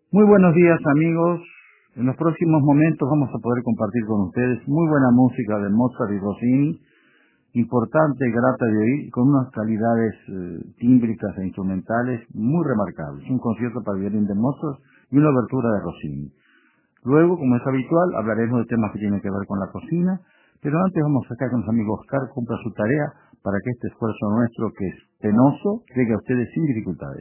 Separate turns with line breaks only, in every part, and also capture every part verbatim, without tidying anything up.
Muy buenos días, amigos. En los próximos momentos vamos a poder compartir con ustedes muy buena música de Mozart y Rossini, importante y grata de oír, con unas calidades eh, tímbricas e instrumentales muy remarcables. Un concierto para violín de Mozart y una obertura de Rossini. Luego, como es habitual, hablaremos de temas que tienen que ver con la cocina, pero antes vamos a sacar con los amigos Oscar cumpla su tarea para que este esfuerzo nuestro, que es penoso, llegue a ustedes sin dificultades.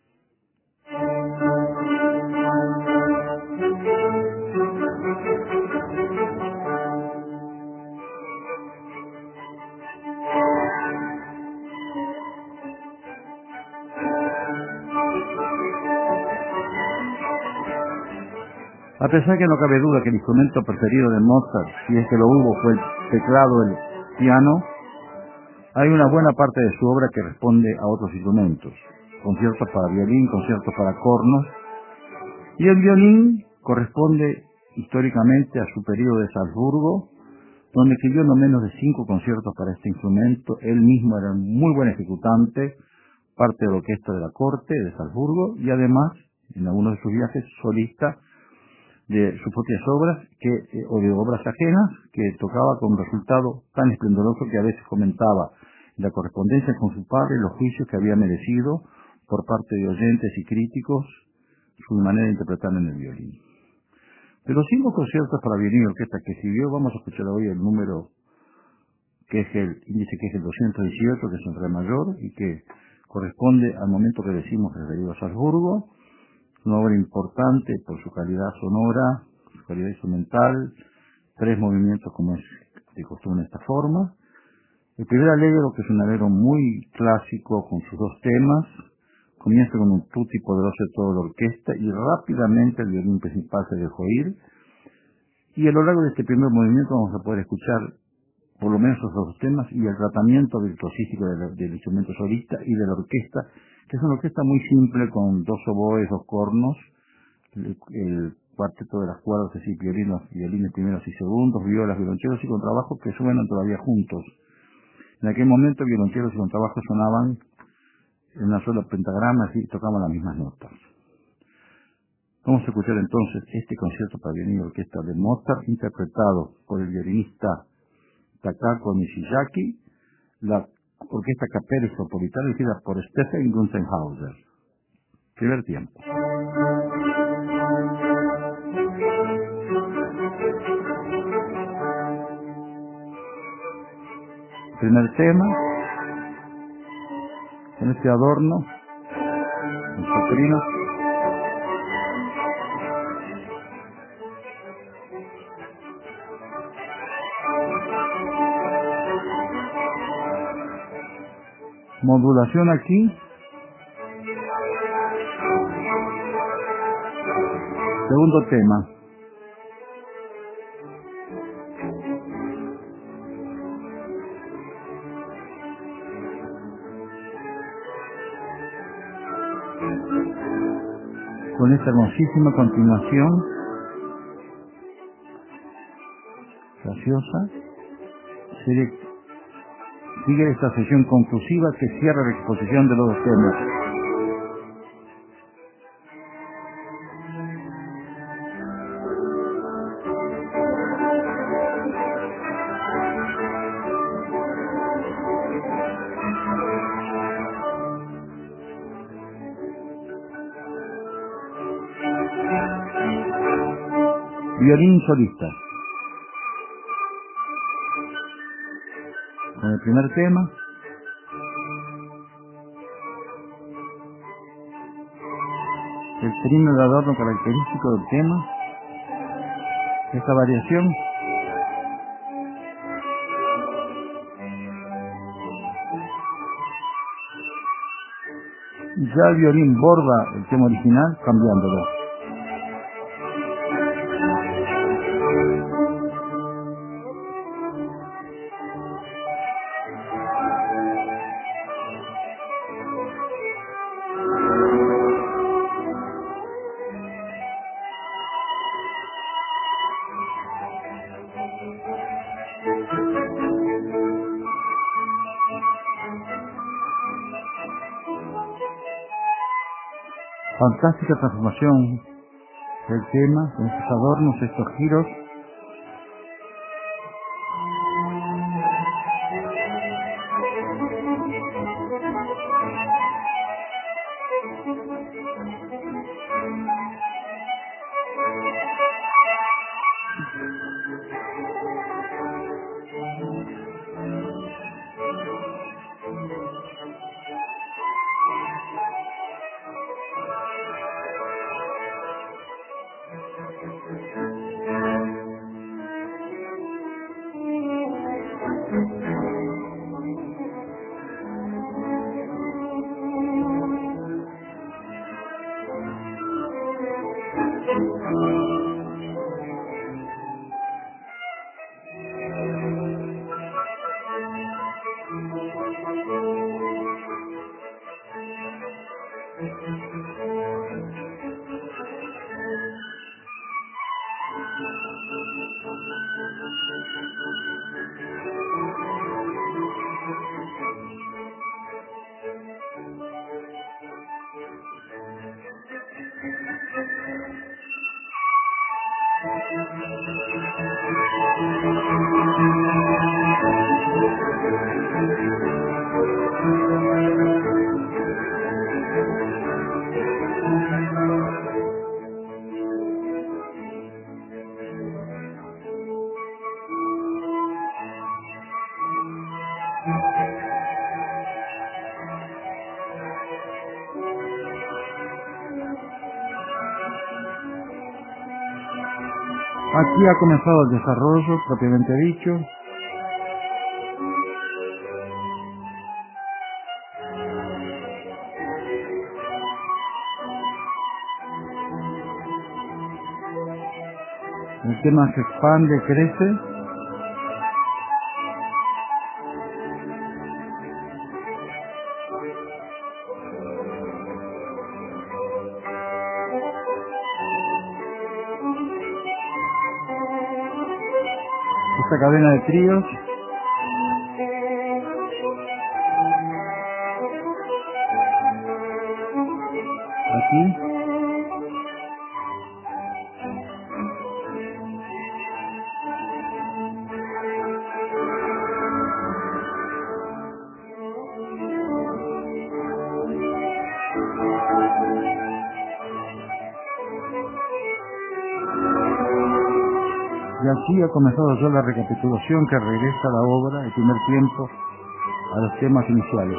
A pesar que no cabe duda que el instrumento preferido de Mozart, si es que lo hubo, fue el teclado, el piano, hay una buena parte de su obra que responde a otros instrumentos. Conciertos para violín, conciertos para cornos. Y el violín corresponde históricamente a su periodo de Salzburgo, donde escribió no menos de cinco conciertos para este instrumento. Él mismo era un muy buen ejecutante, parte de la orquesta de la corte de Salzburgo, y además, en algunos de sus viajes, solista de sus propias obras que, eh, o de obras ajenas, que tocaba con un resultado tan esplendoroso que a veces comentaba en la correspondencia con su padre los juicios que había merecido por parte de oyentes y críticos su manera de interpretar en el violín. De los cinco conciertos para violín y orquesta que escribió, vamos a escuchar hoy el número que es el índice que es el doscientos dieciocho, que es en re mayor y que corresponde al momento que decimos referido a Salzburgo. Una obra importante por su calidad sonora, su calidad instrumental, tres movimientos como es de costumbre en esta forma. El primer allegro, que es un allegro muy clásico con sus dos temas, comienza con un tutti poderoso de toda la orquesta y rápidamente el violín principal se dejó ir. Y a lo largo de este primer movimiento vamos a poder escuchar por lo menos esos dos temas y el tratamiento virtuosístico de la, del instrumento solista y de la orquesta, que es una orquesta muy simple con dos oboes, dos cornos, el, el cuarteto de las cuerdas, es decir, violinos, violines primeros y segundos, violas, violonchelos y contrabajos que suenan todavía juntos. En aquel momento violonchelos y contrabajos sonaban en una sola pentagrama y tocaban las mismas notas. Vamos a escuchar entonces este concierto para violín y orquesta de Mozart, interpretado por el violinista Takako Nishizaki, la Orquesta Capella Metropolitana dirigida por Stephen Gunzenhauser. Primer tiempo. Primer tema, con este adorno, en soprino. Modulación aquí. Segundo tema. Con esta hermosísima continuación, graciosa, sigue, sigue esta sesión conclusiva que cierra la exposición de los dos temas. Violín solista. Con el primer tema, el trino de adorno característico del tema, esta variación, ya el violín borda el tema original cambiándolo. Fantástica transformación el tema, con estos adornos, estos giros. Aquí ha comenzado el desarrollo propiamente dicho. El tema se expande, crece. Esta cadena de tríos aquí y así ha comenzado ya la recapitulación que regresa a la obra, el primer tiempo, a los temas iniciales.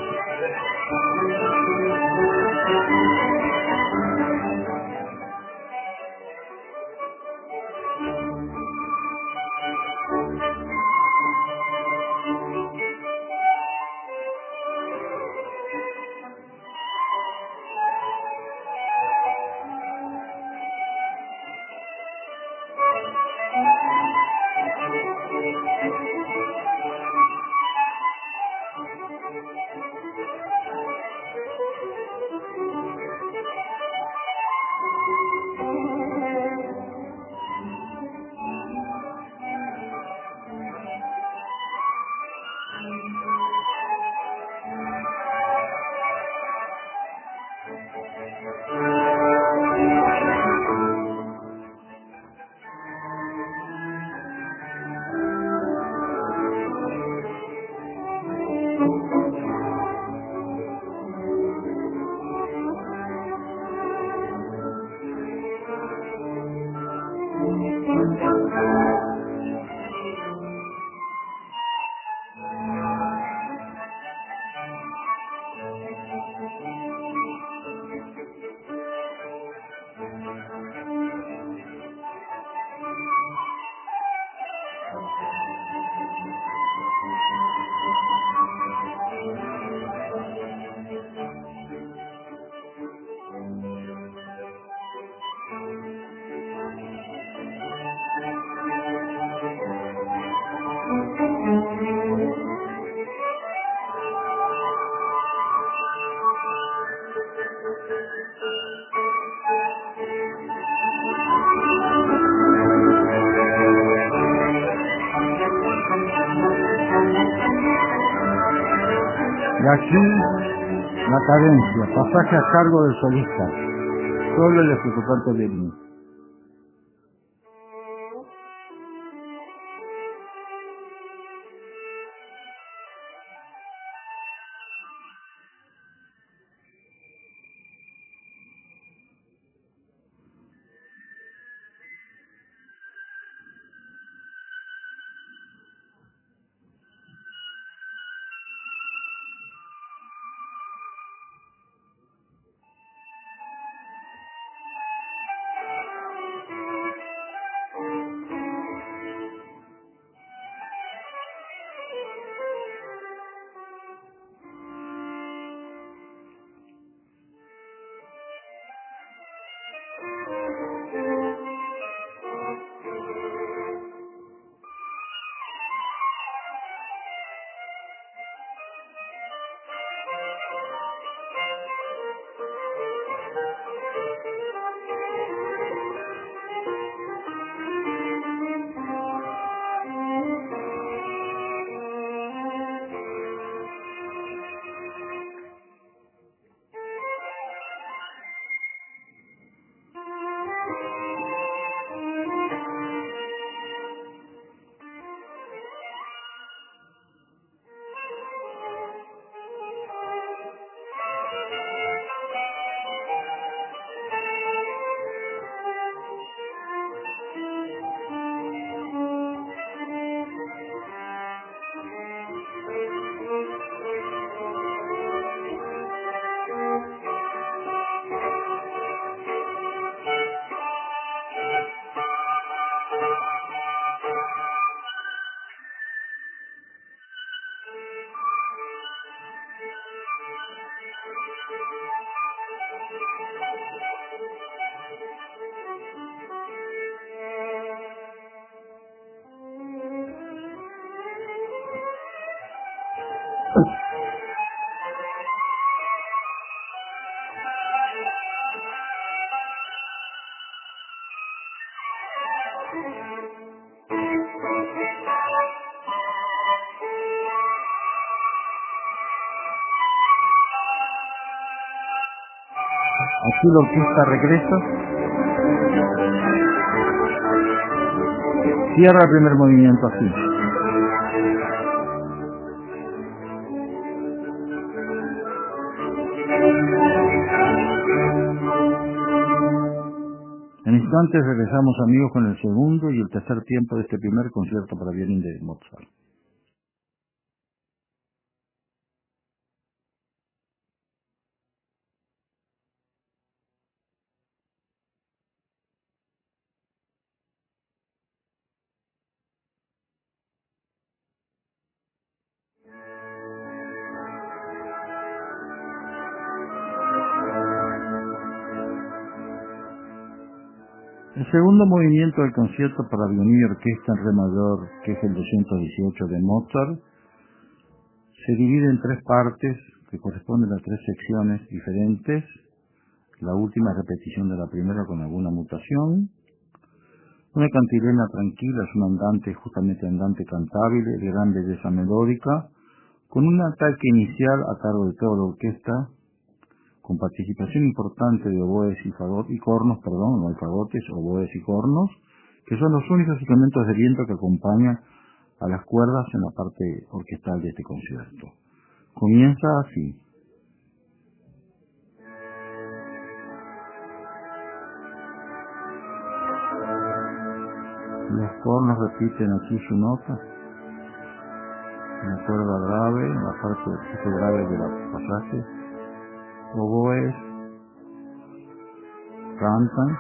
Y aquí la cadencia, pasaje a cargo del solista, solo el ejecutante de línea. Aquí la orquesta regresa, cierra el primer movimiento así. En instantes regresamos, amigos, con el segundo y el tercer tiempo de este primer concierto para violín de Mozart. El segundo movimiento del concierto para violín y orquesta en re mayor, que es el doscientos dieciocho de Mozart, se divide en tres partes que corresponden a tres secciones diferentes. La última es repetición de la primera con alguna mutación. Una cantilena tranquila es un andante, justamente andante cantable, de gran belleza melódica, con un ataque inicial a cargo de toda la orquesta, con participación importante de oboes y fagot y cornos, perdón, no hay fagotes, oboes y cornos, que son los únicos instrumentos de viento que acompañan a las cuerdas en la parte orquestal de este concierto. Comienza así. Los cornos repiten aquí su nota, en la cuerda grave, en la parte grave de la pasaje. Oboes cantan.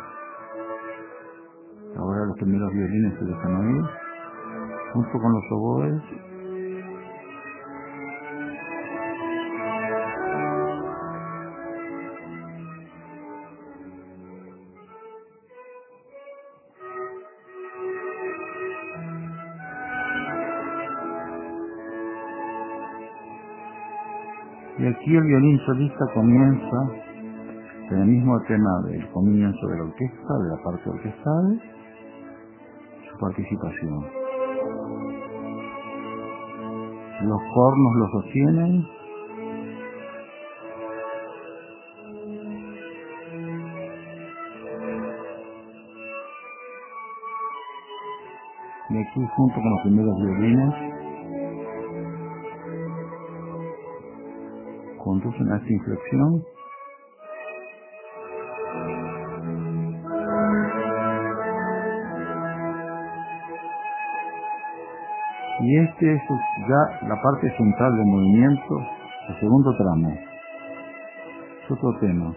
Ahora los primeros violines se dejan oír, junto con los oboes. Y aquí el violín solista comienza en el mismo tema del comienzo de la orquesta, de la parte orquestal, su participación. Los cornos lo sostienen. Y aquí, junto con los primeros violines, conducen a esta inflexión. Y este es ya la parte central del movimiento, el segundo tramo. Es otro tema.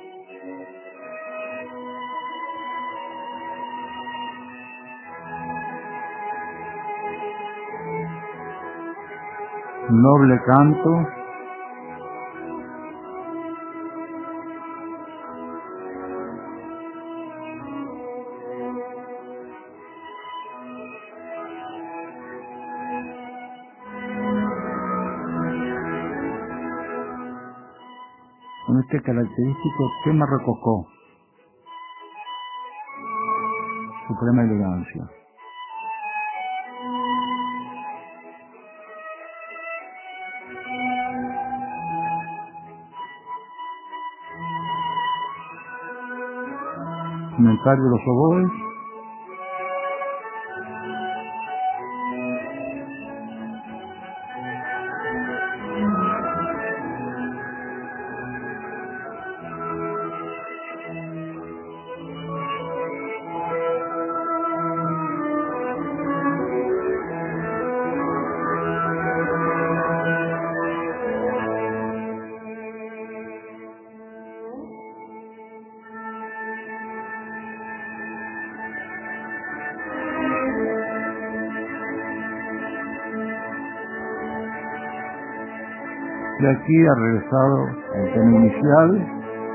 Noble canto. este característico tema rococó, suprema elegancia. Comentario de los oboes. Y aquí ha regresado el tema inicial.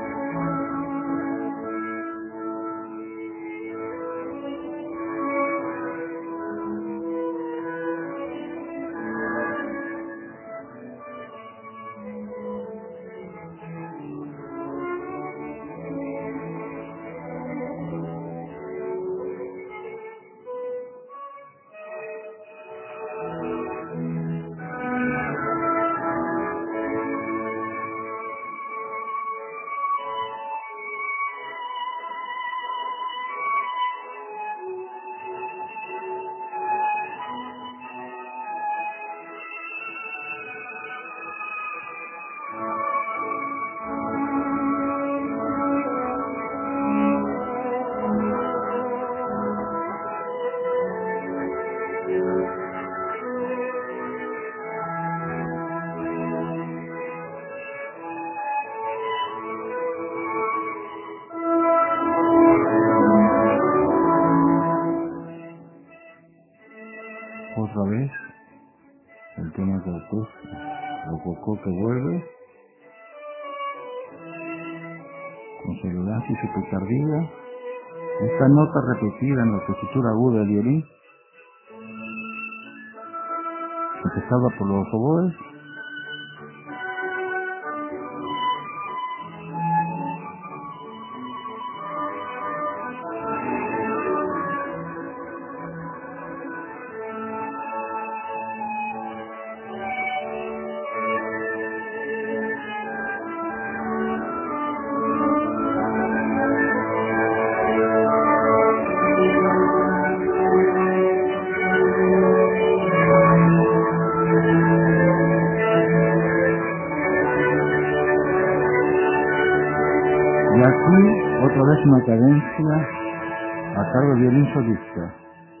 Otra vez, el tema de autor, rococó que vuelve, con su elegancia y su picardía. Esta nota repetida en la tesitura aguda del violín, empezada por los oboes, y aquí otra vez una cadencia a cargo del violín solista.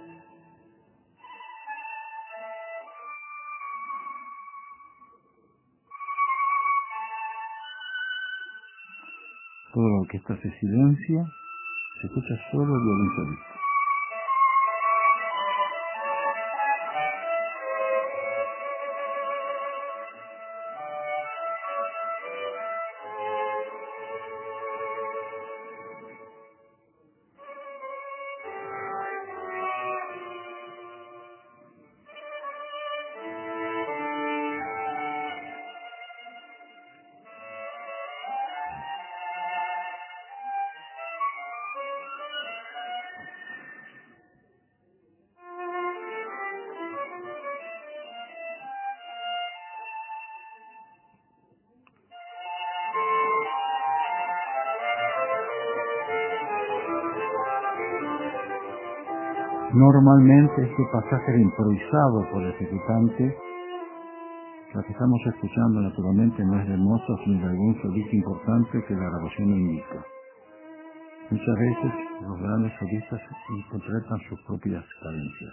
Toda la orquesta se silencia, se escucha solo el violín solista. Normalmente este pasaje era improvisado por el ejecutante. La que estamos escuchando naturalmente no es de Mozart ni de algún solista importante que la grabación no indica. Muchas veces los grandes solistas interpretan sus propias cadencias.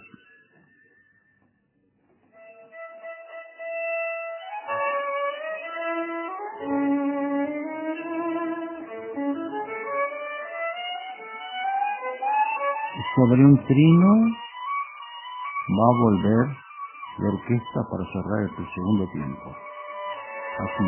Sobre un trino va a volver la orquesta para cerrar el segundo tiempo. Así.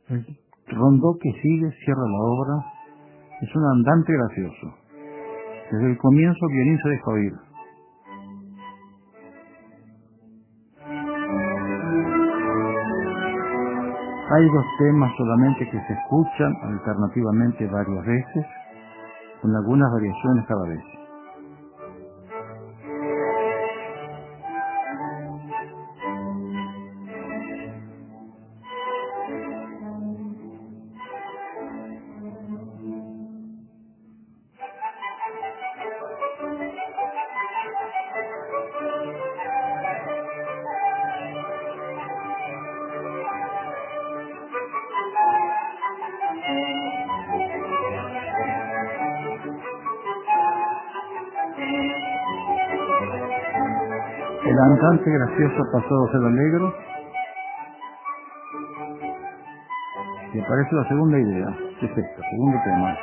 El rondó que sigue cierra la obra. Es un andante gracioso. Desde el comienzo el violín se deja oír. Hay dos temas solamente que se escuchan alternativamente varias veces, con algunas variaciones cada vez. El andante gracioso pasó a ser alegro y aparece la segunda idea, que es esta, segundo tema.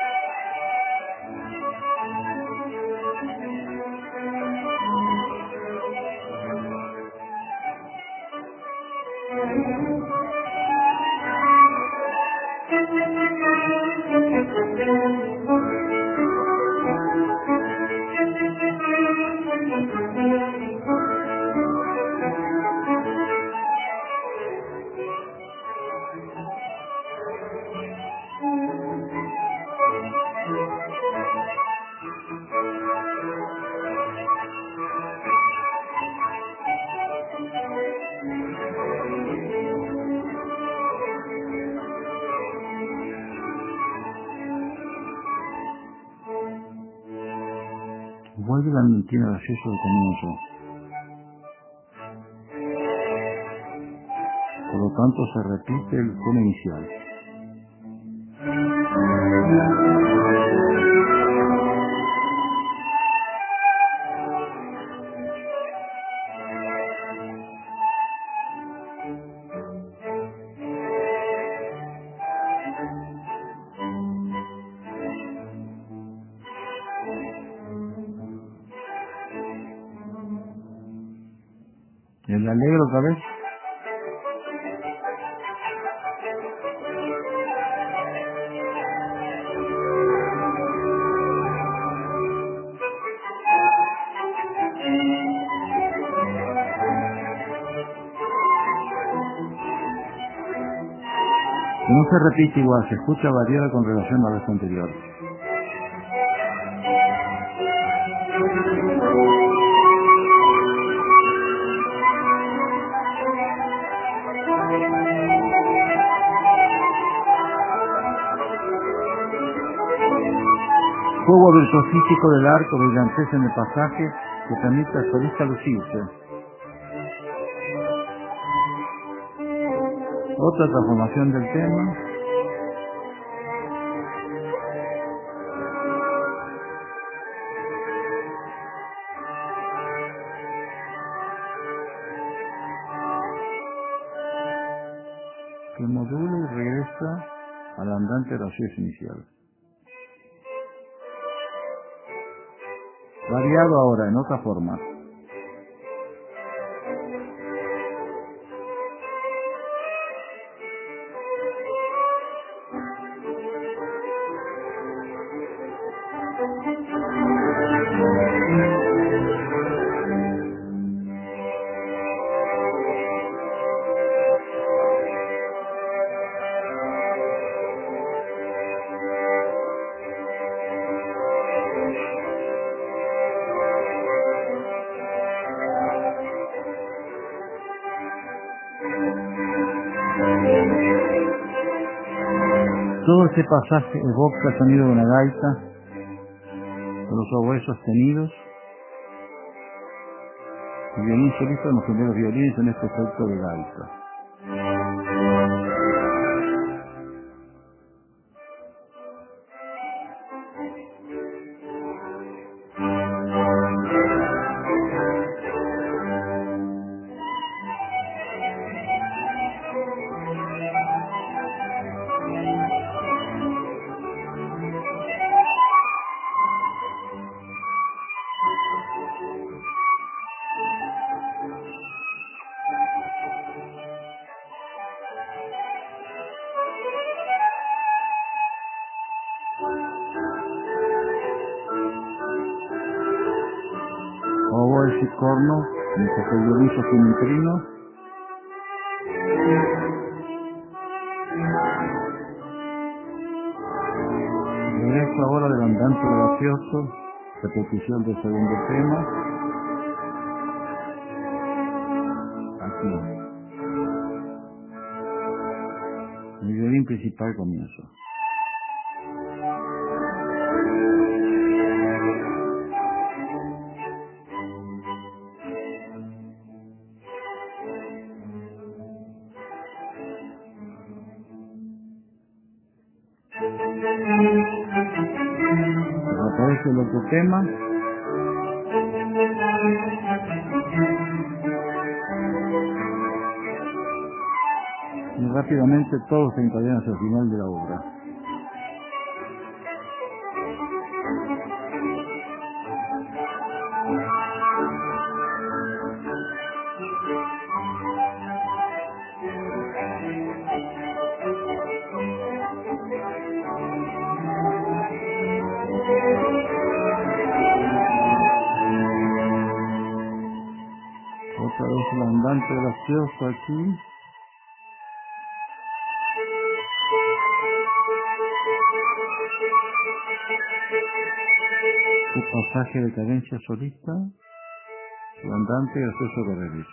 Vuelve el andante gracioso del comienzo. Por lo tanto se repite el tema inicial. El alegro otra vez. Que no se repite igual, se escucha variada con relación a la vez anterior. Juego virtuosístico del arco, brillantez en el pasaje que permite al solista lucirse. Otra transformación del tema. Que modula y regresa al andante gracioso inicial. Variado ahora en otra forma. Todo este pasaje evoca el sonido de una gaita, con los oboes sostenidos. El violín solista, los primeros violines en este efecto de gaita. corno, mientras que el violín sostiene un trino. Regreso ahora del andante gracioso, repetición del segundo tema. Aquí. El violín principal comienza. Aparece el otro tema. Y rápidamente todo se encadena hacia el final de la obra. Otra vez el andante gracioso aquí. Un pasaje de cadencia solista. El andante gracioso de regreso.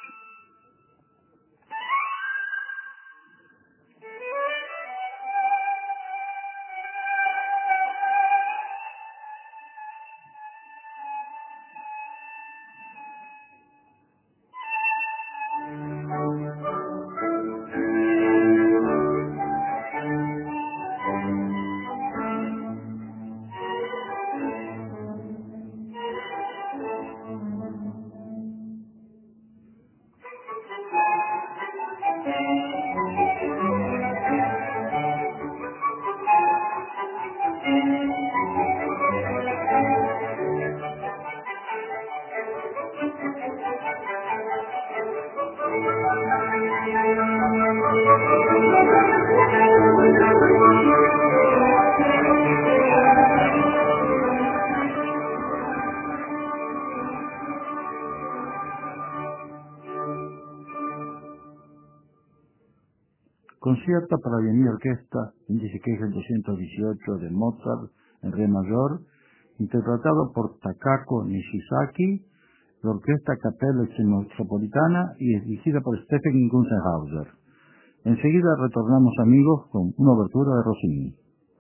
Concierto para violín y orquesta, índice que es el doscientos dieciocho de Mozart en re mayor, interpretado por Takako Nishizaki, la orquesta Capella Metropolitana y es dirigida por Stephen Gunzenhauser. Enseguida retornamos, amigos, con una obertura de Rossini.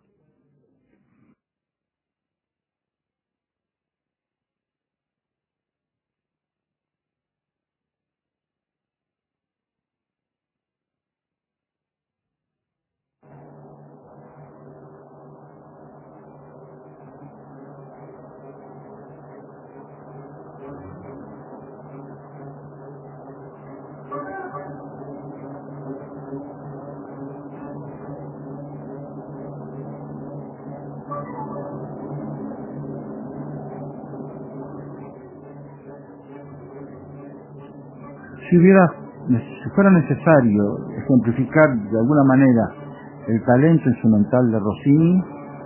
Si hubiera, si fuera necesario ejemplificar de alguna manera el talento instrumental de Rossini,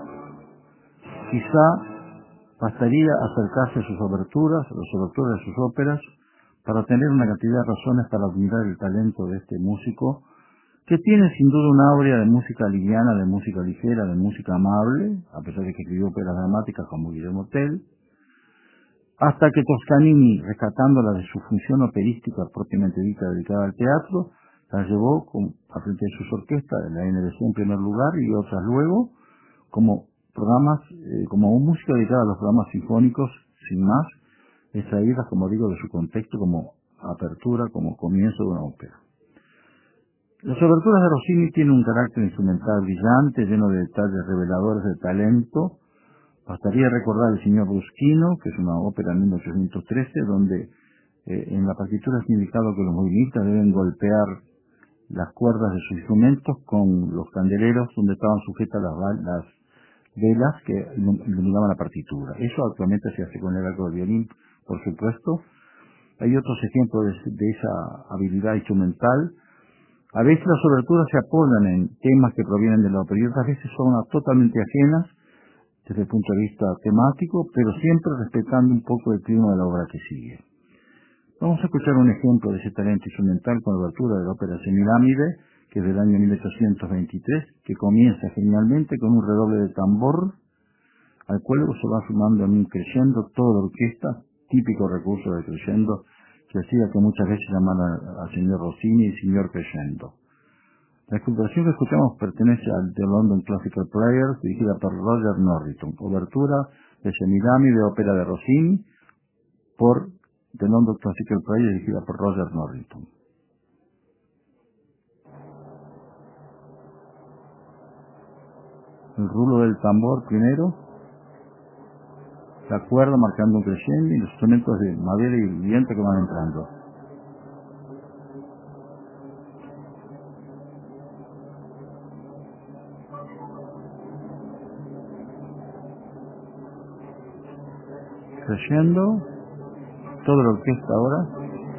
quizá bastaría acercarse a sus oberturas, a las oberturas de sus óperas, para tener una cantidad de razones para admirar el talento de este músico, que tiene sin duda una áurea de música liviana, de música ligera, de música amable, a pesar de que escribió óperas dramáticas como Guillermo Tell, hasta que Toscanini, rescatándola de su función operística propiamente dita dedicada al teatro, la llevó con, a frente de sus orquestas, la N B C en primer lugar y otras luego, como programas, eh, como música dedicada a los programas sinfónicos, sin más, extraídas, como digo, de su contexto como apertura, como comienzo de una ópera. Las oberturas de Rossini tienen un carácter instrumental brillante, lleno de detalles reveladores de talento. Bastaría recordar El Signor Rusquino, que es una ópera en mil ochocientos trece, donde eh, en la partitura es indicado que los violinistas deben golpear las cuerdas de sus instrumentos con los candeleros donde estaban sujetas las, las velas que iluminaban la partitura. Eso actualmente se hace con el arco del violín, por supuesto. Hay otros ejemplos de, de esa habilidad instrumental. A veces las oberturas se apoyan en temas que provienen de la ópera y otras veces son totalmente ajenas desde el punto de vista temático, pero siempre respetando un poco el clima de la obra que sigue. Vamos a escuchar un ejemplo de ese talento instrumental con la obertura de la ópera Semiramide, que es del año mil ochocientos veintitrés, que comienza genialmente con un redoble de tambor, al cual luego se va sumando en un crescendo toda la orquesta, típico recurso del crescendo, que hacía que muchas veces llamaran al señor Rossini el señor crescendo. La composición que escuchamos pertenece al The London Classical Players, dirigida por Roger Norrington, obertura de Semiramide de ópera de Rossini, por The London Classical Players, dirigida por Roger Norrington. El rulo del tambor primero, la cuerda marcando un crescendo y los instrumentos de madera y viento que van entrando. Crescendo, toda la orquesta ahora.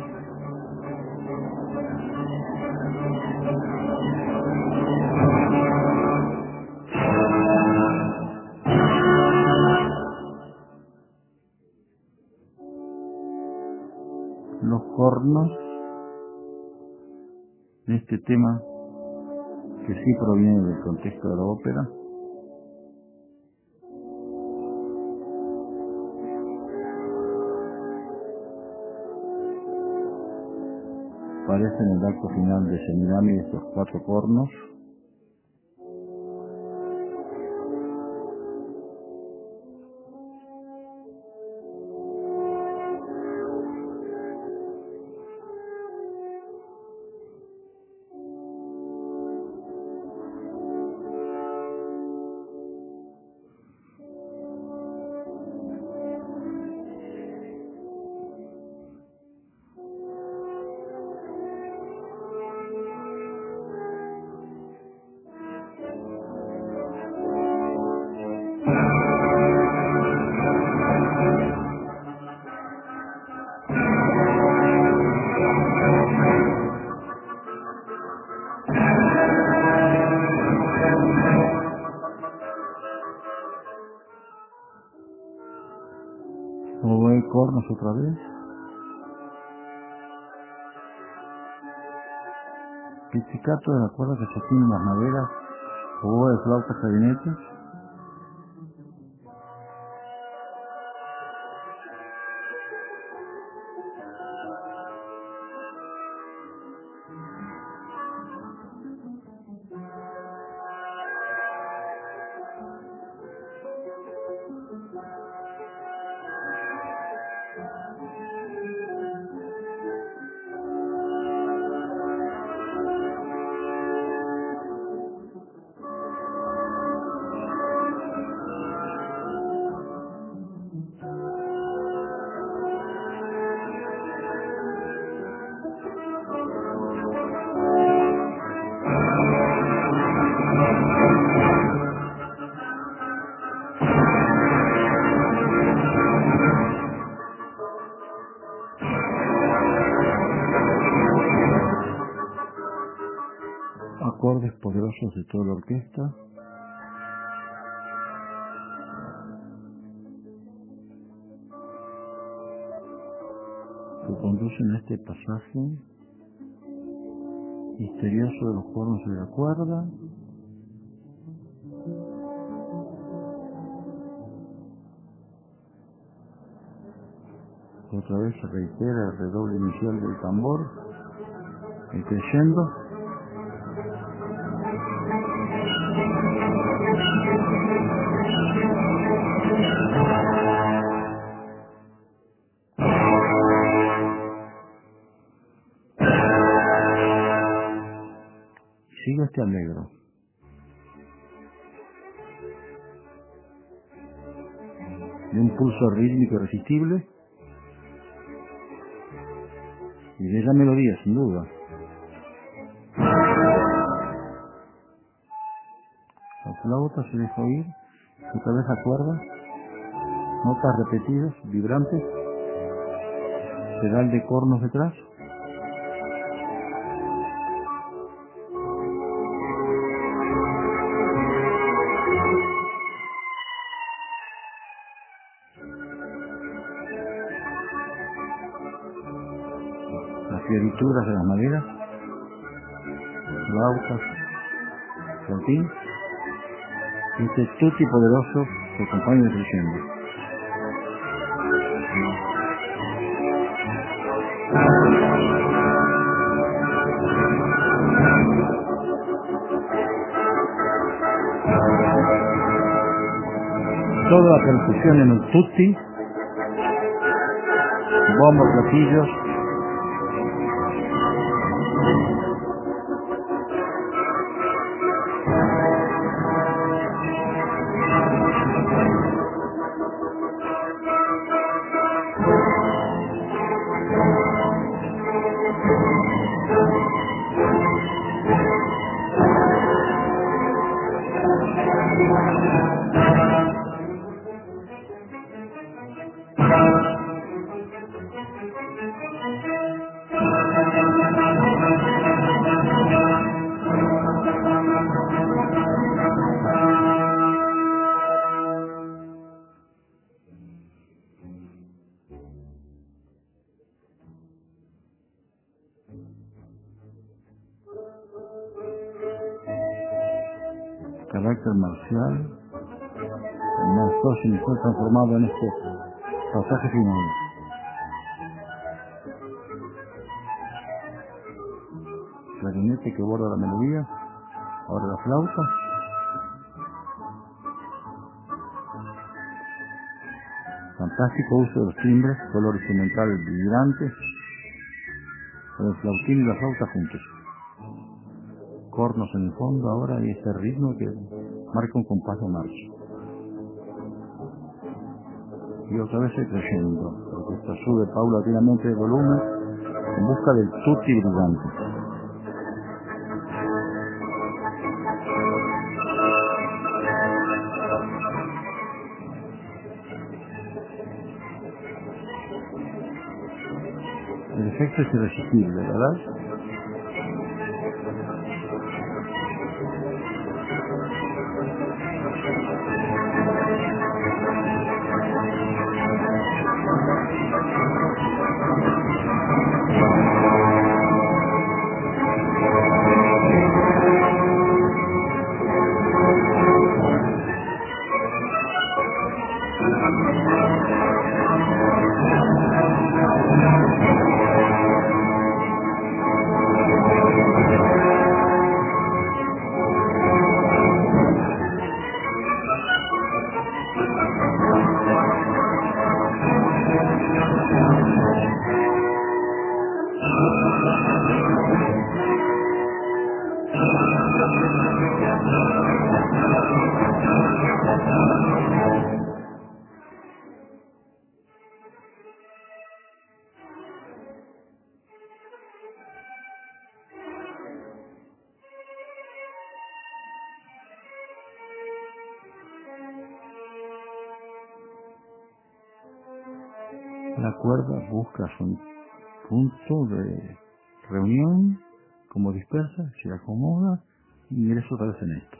Los cornos de este tema que sí proviene del contexto de la ópera. Aparece en el acto final de Semiramide estos cuatro cornos. Oboe, cornos otra vez. Pizzicato de la cuerda que se tiene en las maderas. Oboe, flauta, clarinete. Acordes poderosos de toda la orquesta. Que conducen a este pasaje misterioso de los cornos de la cuerda. Otra vez se reitera el redoble inicial del tambor, el crescendo. Sigue este allegro. De un pulso rítmico irresistible y de esa melodía, sin duda. La flauta se deja oír, otra vez la cuerda, notas repetidas, vibrantes, pedal de cornos detrás. partituras de las maderas, flautas, flautín, y este tutti poderoso que acompaña el crescendo. Toda la percusión en el tutti, bombos, platillos, carácter marcial, el maestro fue transformado en este pasaje final. Clarinete que borda la melodía, ahora la flauta, fantástico uso de los timbres, color instrumental vibrante, con el flautín y la flauta juntos. Cornos en el fondo ahora y este ritmo que marca un compás de marcha. Y otra vez el crescendo, porque esto sube paulatinamente de volumen en busca del tutti brillante. El efecto es irresistible, ¿verdad? La cuerda busca su punto de reunión, como dispersa, se acomoda y ingresa otra vez en esto.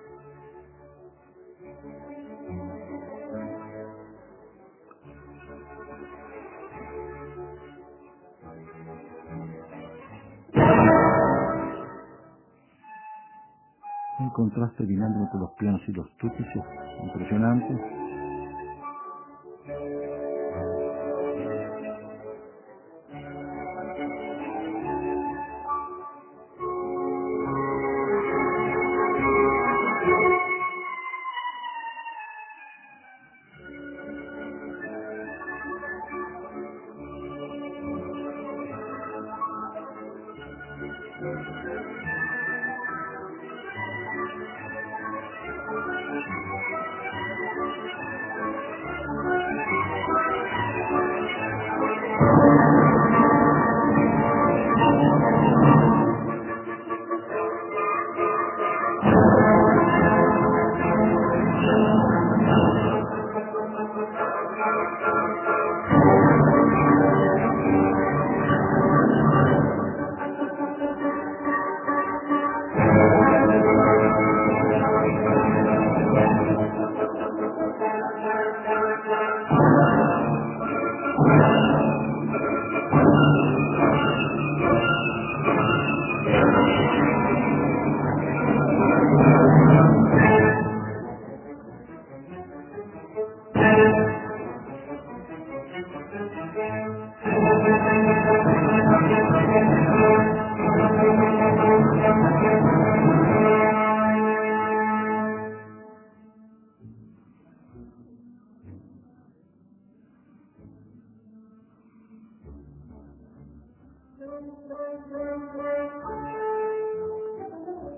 Un contraste dinámico entre los pianos y los tutis es impresionante.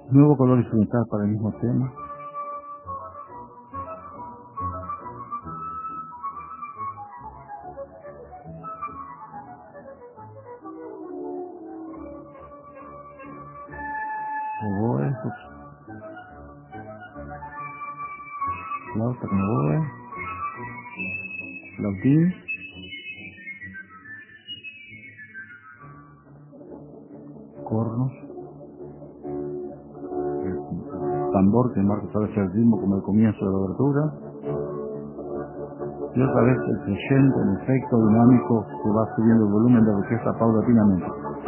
Nuevo color instrumental para el mismo tema. Oboe, flauta con oboe, flautín, cornos, el tambor que marca otra vez el ritmo como el comienzo de la abertura, y otra vez el crescendo, el efecto dinámico que va subiendo el volumen de la orquesta paulatinamente.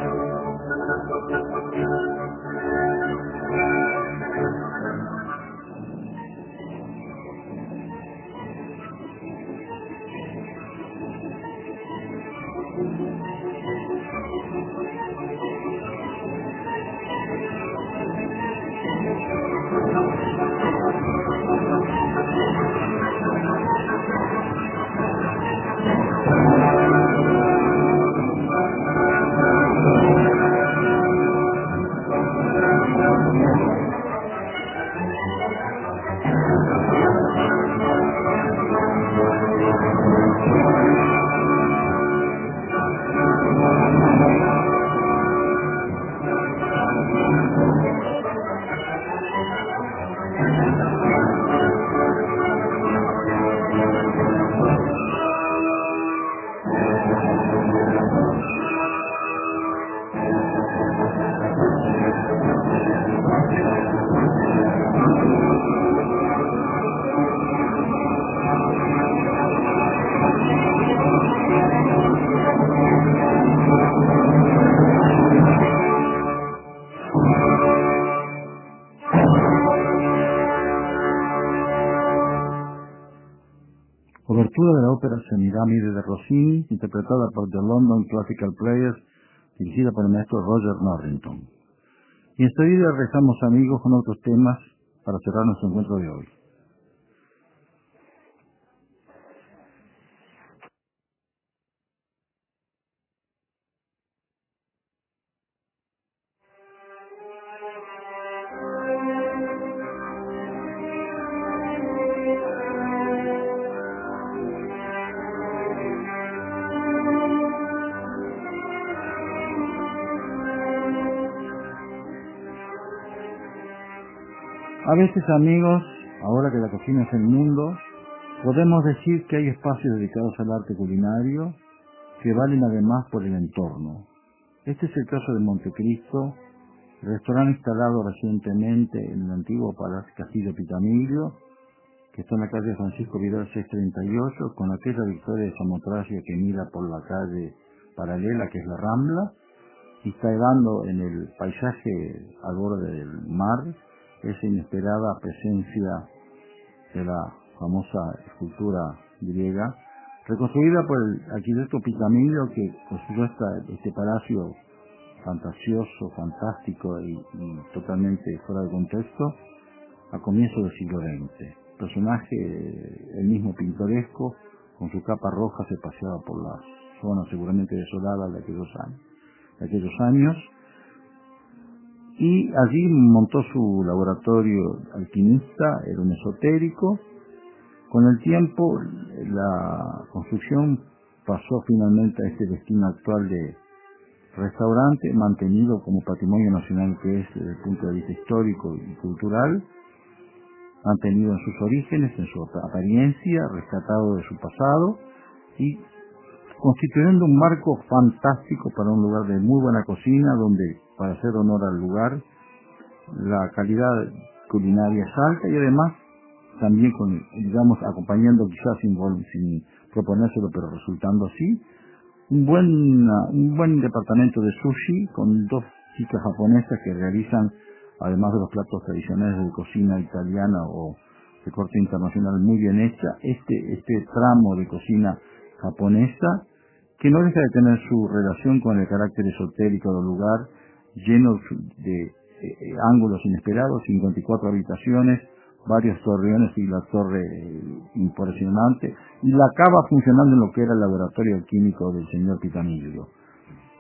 Obertura de la ópera Semiramide de Rossini, interpretada por The London Classical Players, dirigida por el maestro Roger Norrington. Y enseguida regresamos, amigos, con otros temas para cerrar nuestro encuentro de hoy. A veces, amigos, ahora que la cocina es el mundo, podemos decir que hay espacios dedicados al arte culinario que valen además por el entorno. Este es el caso de Montecristo, restaurante instalado recientemente en el antiguo Palacio Castillo Pitamiglio, que está en la calle Francisco Vidal seiscientos treinta y ocho, con aquella Victoria de Samotracia que mira por la calle paralela, que es la Rambla, y está dando en el paisaje al borde del mar esa inesperada presencia de la famosa escultura griega, reconstruida por el arquitecto Pitamiglio, que construyó esta, este palacio fantasioso, fantástico y, y totalmente fuera de contexto a comienzos del siglo veinte. Personaje, el mismo pintoresco, con su capa roja se paseaba por la zona seguramente desolada de aquellos años. De aquellos años y allí montó su laboratorio alquimista, era un esotérico. Con el tiempo la construcción pasó finalmente a este destino actual de restaurante, mantenido como patrimonio nacional que es desde el punto de vista histórico y cultural, mantenido en sus orígenes, en su apariencia, rescatado de su pasado y constituyendo un marco fantástico para un lugar de muy buena cocina, donde, para hacer honor al lugar, la calidad culinaria es alta y además también, con, digamos, acompañando quizás sin, sin proponérselo, pero resultando así, un buen, un buen departamento de sushi con dos chicas japonesas que realizan, además de los platos tradicionales de cocina italiana o de corte internacional muy bien hecha, este, este tramo de cocina japonesa, que no deja de tener su relación con el carácter esotérico del lugar, lleno de eh, ángulos inesperados, cincuenta y cuatro habitaciones, varios torreones y la torre eh, impresionante, y la cava funcionando en lo que era el laboratorio químico del señor Pitamiglio.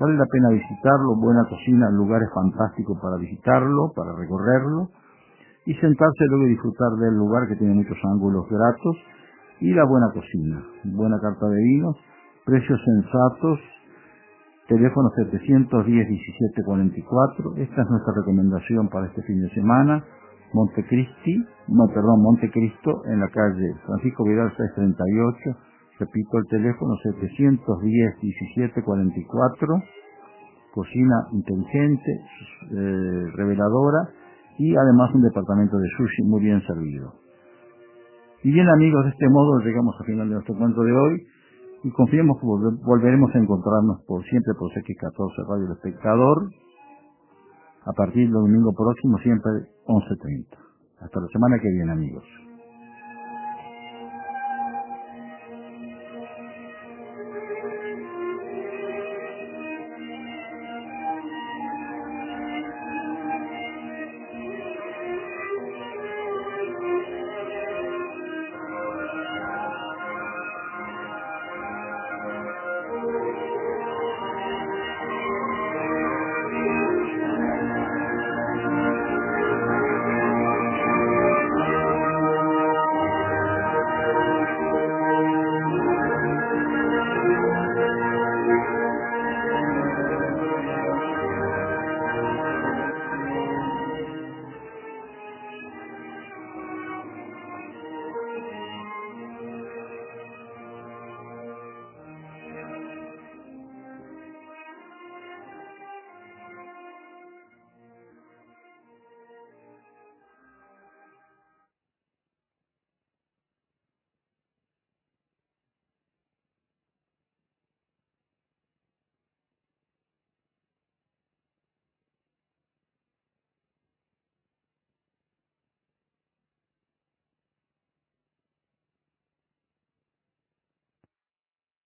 Vale la pena visitarlo, buena cocina, lugares fantásticos para visitarlo, para recorrerlo, y sentarse luego y disfrutar del lugar que tiene muchos ángulos gratos, y la buena cocina, buena carta de vinos, precios sensatos, teléfono setecientos diez, diecisiete cuarenta y cuatro. Esta es nuestra recomendación para este fin de semana. Montecristi, no, perdón, Montecristo, en la calle Francisco Vidal seiscientos treinta y ocho. Repito el teléfono setecientos diez, diecisiete cuarenta y cuatro. Cocina inteligente, eh, reveladora, y además un departamento de sushi muy bien servido. Y bien, amigos, de este modo llegamos al final de nuestro cuento de hoy, y confiemos que volver, volveremos a encontrarnos por siempre por C X catorce Radio El Espectador, a partir del domingo próximo, siempre once treinta. Hasta la semana que viene, amigos.